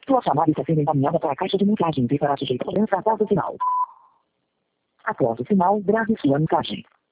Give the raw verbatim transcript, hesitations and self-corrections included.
Sua chamada está sendo encaminhada para a caixa de mensagens e será sujeita a cobrança após o sinal. Após o sinal, grave sua mensagem.